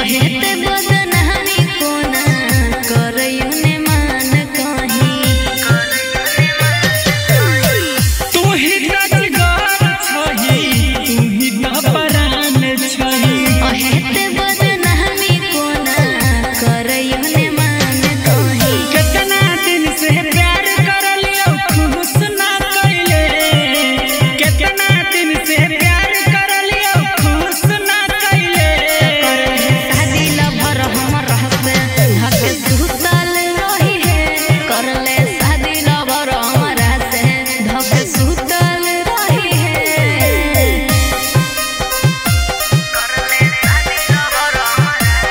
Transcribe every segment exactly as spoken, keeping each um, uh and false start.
हेते बदनामी कोना करयु ने मान कहीं तू ही राजगार छही तू ही परान छही हेते बदनामी कोना करयु ने मान कहीं कितना दिन से प्यार कर लियो खुश ना कइले कितना दिन से प्यार कर लियो खुश ना कइले शादी लभर हमर रहते हक सुतल रही है कर ले शादी लभर हमर से धक सुतल रही है कर ले शादी लभर हमर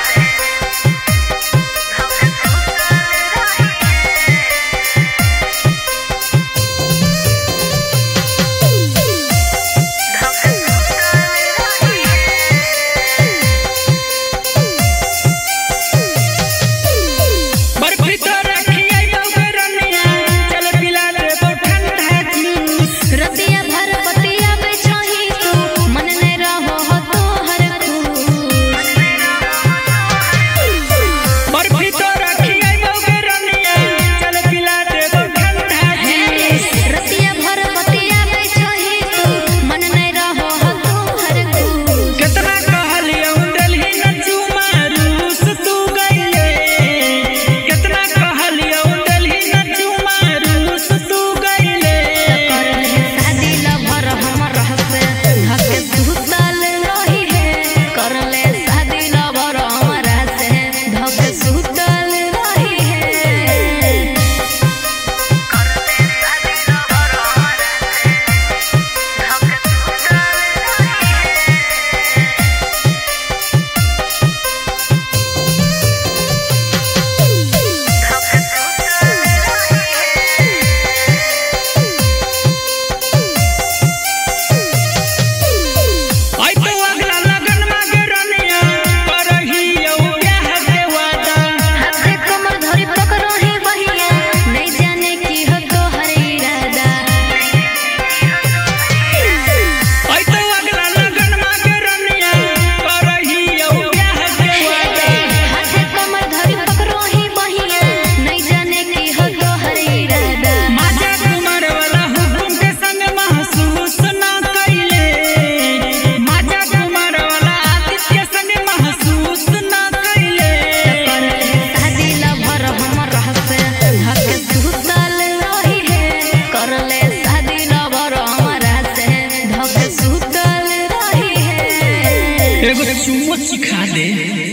बर्फी तो रखिए गौरनिया चल पिला ले ठंडा जूस रतिया भर बतिया बेचही तू मन ने रहो हो तोहर खुश बर्फी तो रखिए गौरनिया चल पिला ले ठंडा जूस रतिया भर बतिया बेचही तू मन ने रहो हो तोहर खुश कितना कहलियो दिल्ली न चुमा रूस तू गइले कितना कहलियो दिल्ली न चुमा रूस तू गइले कर ले शादी लभर हमर रहते हक सुतल रही है कर ले शादी लभर हमर से धक सुतल रही है कर ले शादी लभर हमर आई तो अगला लगन मागे रनिया करहियो ब्याह के वादा हाथे कमर धरी पकड़ही बहिया नहीं जाने की हो तोहर इरादा आई तो अगला लगन मागे रनिया करहियो ब्याह के वादा हाथे कमर धरी पकड़ही बहिया नहीं जाने की हो तोहर इरादा माजा कुमार वाला हुकुम के संग महसूस ना कइले माजा कुमार वाला आदित्य के संग महसूस ना कइले कर ले शादी लभर हमर रहते हक सुतल रही है कर ले शादी लभर हमर से धक सुतल रही है एगो चुम्मा सिखा दे।